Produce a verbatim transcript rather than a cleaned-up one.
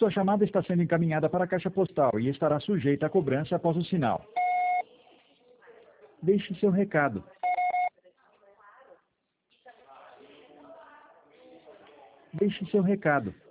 Sua chamada está sendo encaminhada para a caixa postal e estará sujeita a cobrança após o sinal. Deixe seu recado. Deixe seu recado.